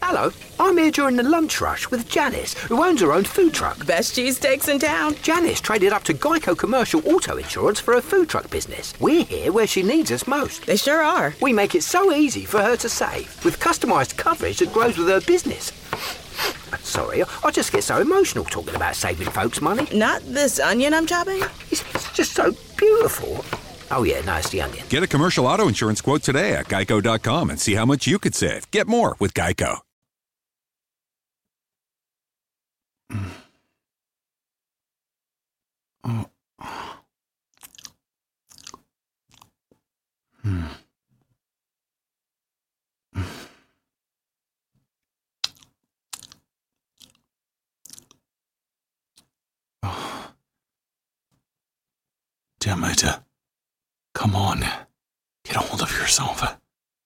Hello, I'm here during the lunch rush with Janice, who owns her own food truck. Best cheesesteaks in town. Janice traded up to Geico Commercial Auto Insurance for her food truck business. We're here where she needs us most. They sure are. We make it so easy for her to save, with customised coverage that grows with her business. Sorry, I just get so emotional talking about saving folks money. Not this onion I'm chopping? It's just so beautiful. Oh yeah, no, it's the onion. Get a commercial auto insurance quote today at geico.com and see how much you could save. Get more with Geico. Damn it. Come on. Get a hold of yourself.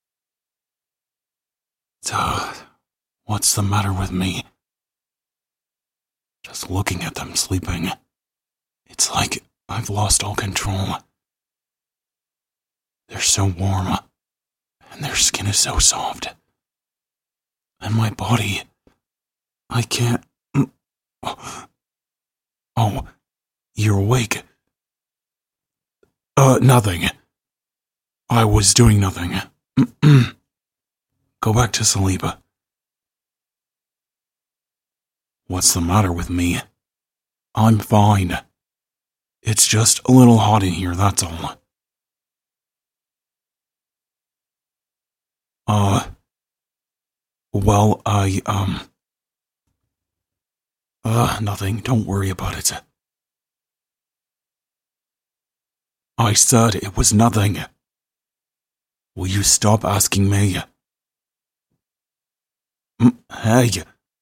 So, what's the matter with me? Just looking at them sleeping, it's like I've lost all control. They're so warm, and their skin is so soft. And my body, I can't... Oh, you're awake. Nothing. I was doing nothing. Go back to sleep. What's the matter with me? I'm fine. It's just a little hot in here, that's all. Well, nothing. Don't worry about it. I said it was nothing. Will you stop asking me? Hey.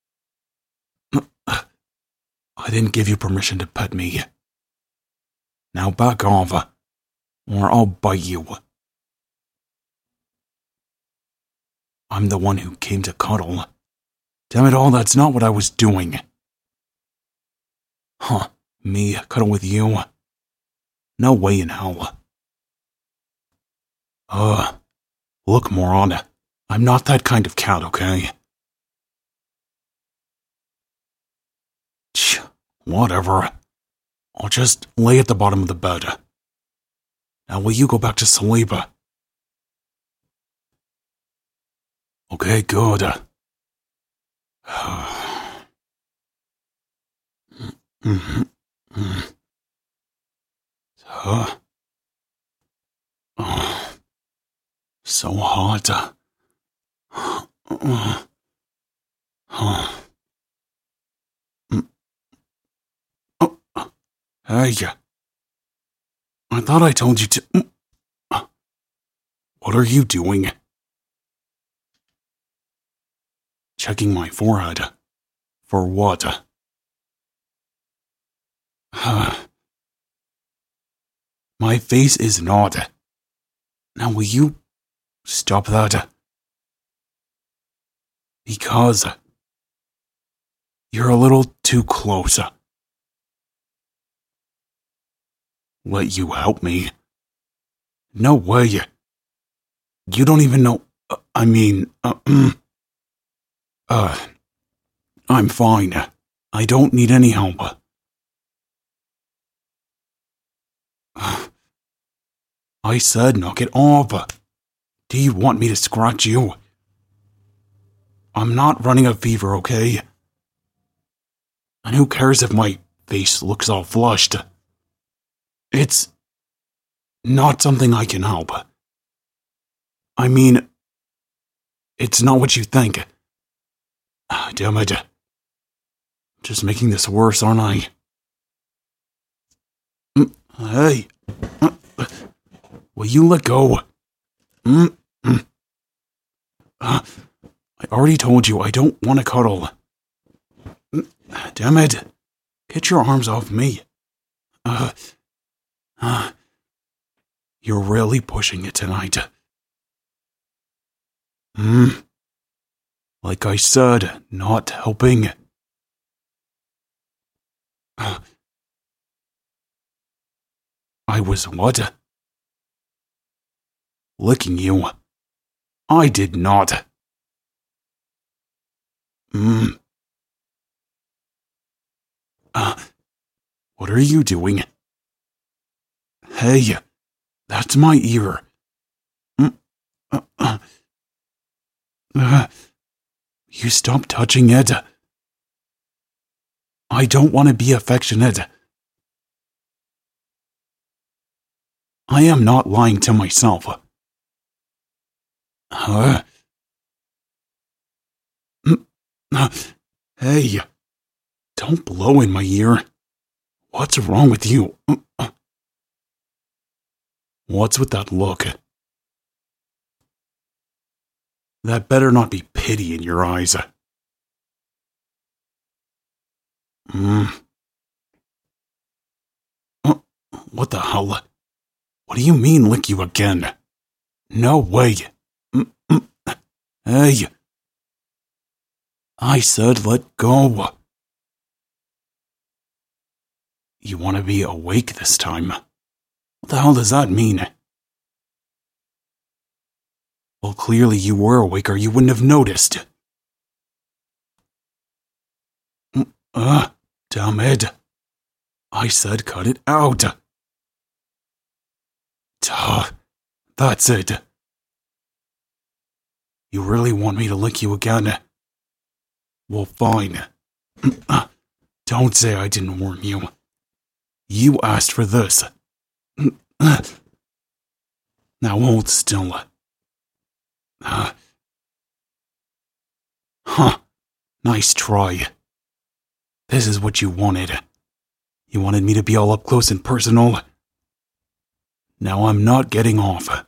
I didn't give you permission to pet me. Now back off, or I'll bite you. I'm the one who came to cuddle. Damn it all, that's not what I was doing. Huh, me cuddle with you? No way in hell. Look, moron, I'm not that kind of cat, okay? Whatever. I'll just lay at the bottom of the bed. Now will you go back to sleep? Okay, good. So hot. Hey, I thought I told you to... What are you doing? Checking my forehead. For what? My face is not. Now will you stop that? Because you're a little too close. Let you help me? No way. You don't even know... I'm fine. I don't need any help. I said knock it off. Do you want me to scratch you? I'm not running a fever, okay? And who cares if my face looks all flushed? It's not something I can help. I mean, it's not what you think. Damn it. Just making this worse, aren't I? Hey. Will you let go? I already told you I don't want to cuddle. Damn it. Get your arms off me. You're really pushing it tonight. Like I said, not helping. I was what? Licking you. I did not. What are you doing? Hey, that's my ear. You stop touching it. I don't want to be affectionate. I am not lying to myself. Hey, don't blow in my ear. What's wrong with you? What's with that look? That better not be pity in your eyes. What the hell? What do you mean lick you again? No way. Hey. I said let go. You want to be awake this time? What the hell does that mean? Well, clearly you were awake or you wouldn't have noticed. Damn it. I said cut it out. That's it. You really want me to lick you again? Well, fine. Don't say I didn't warn you. You asked for this. Now hold still. Nice try. This is what you wanted. You wanted me to be all up close and personal. Now I'm not getting off.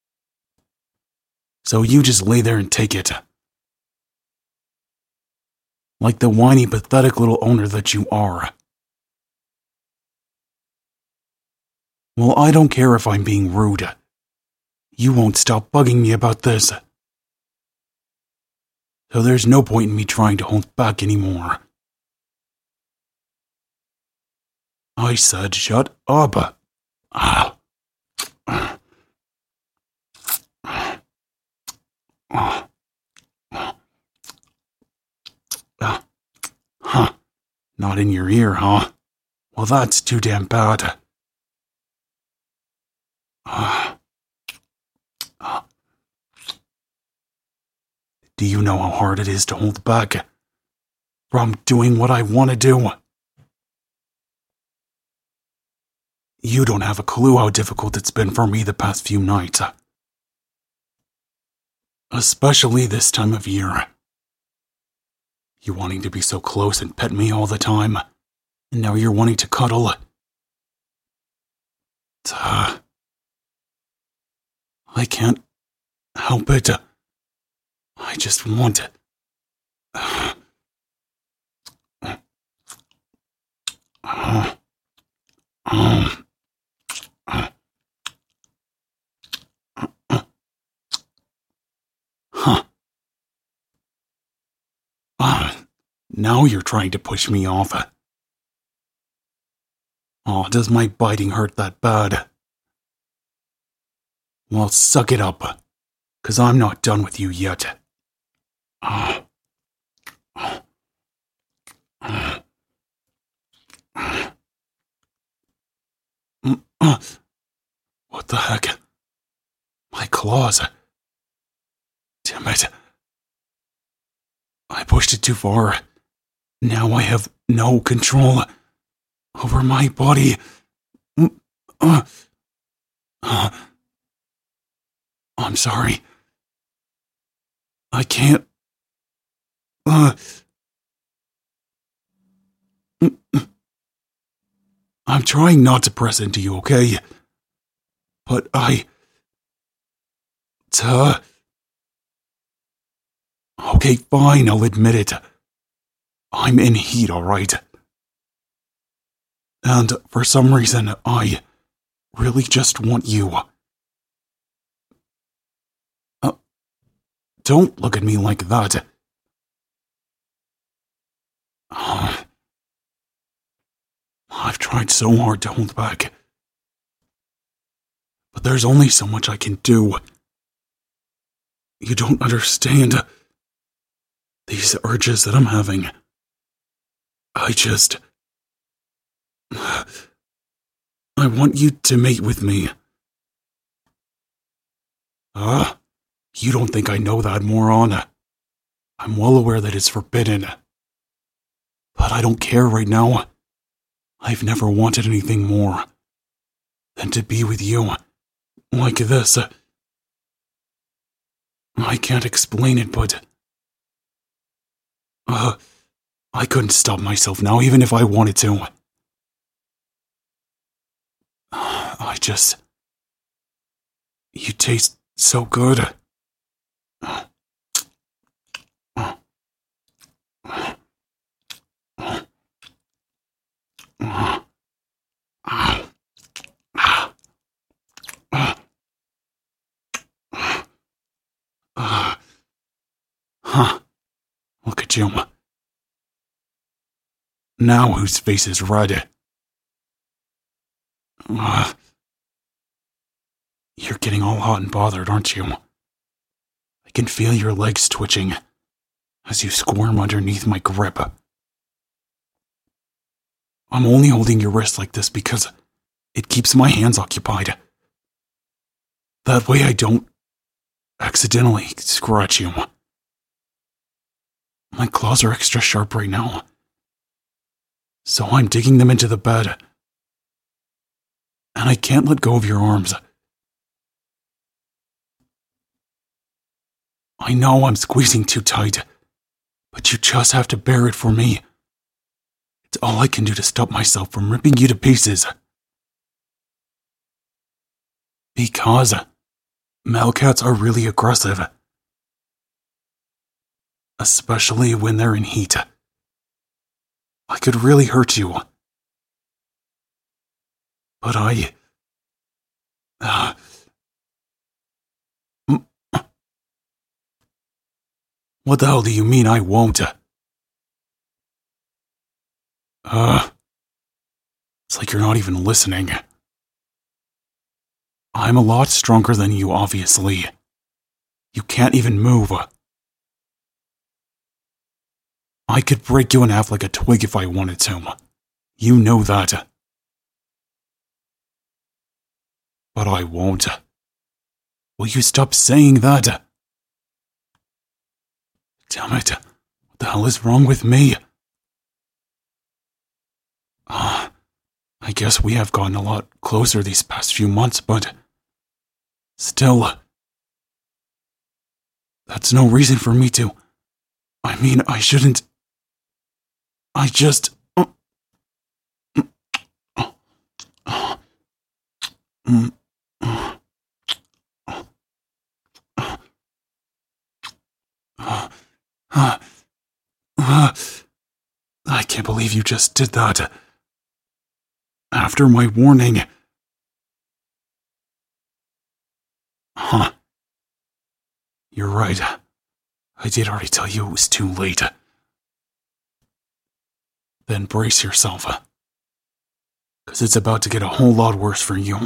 So you just lay there and take it. Like the whiny, pathetic little owner that you are. Well, I don't care if I'm being rude. You won't stop bugging me about this. So there's no point in me trying to hold back anymore. I said shut up. Not in your ear, huh? Well, that's too damn bad. Do you know how hard it is to hold back from doing what I want to do? You don't have a clue how difficult it's been for me the past few nights. Especially this time of year. You wanting to be so close and pet me all the time, and now you're wanting to cuddle. I can't help it. I just want it. Now you're trying to push me off. Oh, does my biting hurt that bad? Well, suck it up, 'cause I'm not done with you yet. What the heck? My claws. Damn it. I pushed it too far. Now I have no control over my body. I'm sorry. I can't. I'm trying not to press into you, okay? But okay, fine, I'll admit it. I'm in heat, alright? And for some reason, I really just want you. Don't look at me like that. I've tried so hard to hold back. But there's only so much I can do. You don't understand these urges that I'm having. I just... I want you to mate with me. You don't think I know that, moron. I'm well aware that it's forbidden. But I don't care right now. I've never wanted anything more than to be with you, like this. I can't explain it, but... I couldn't stop myself now, even if I wanted to. You taste so good. Look at you. Now whose face is red? You're getting all hot and bothered, aren't you? I can feel your legs twitching as you squirm underneath my grip. I'm only holding your wrist like this because it keeps my hands occupied. That way I don't accidentally scratch you. My claws are extra sharp right now, so I'm digging them into the bed. And I can't let go of your arms. I know I'm squeezing too tight, but you just have to bear it for me. It's all I can do to stop myself from ripping you to pieces. Because male cats are really aggressive. Especially when they're in heat. I could really hurt you. But what the hell do you mean I won't? It's like you're not even listening. I'm a lot stronger than you, obviously. You can't even move. I could break you in half like a twig if I wanted to. You know that. But I won't. Will you stop saying that? Damn it. What the hell is wrong with me? I guess we have gotten a lot closer these past few months, but... still... that's no reason for me to... I mean, I shouldn't... I just... I can't believe you just did that. After my warning. You're right. I did already tell you it was too late. Then brace yourself. 'Cause it's about to get a whole lot worse for you.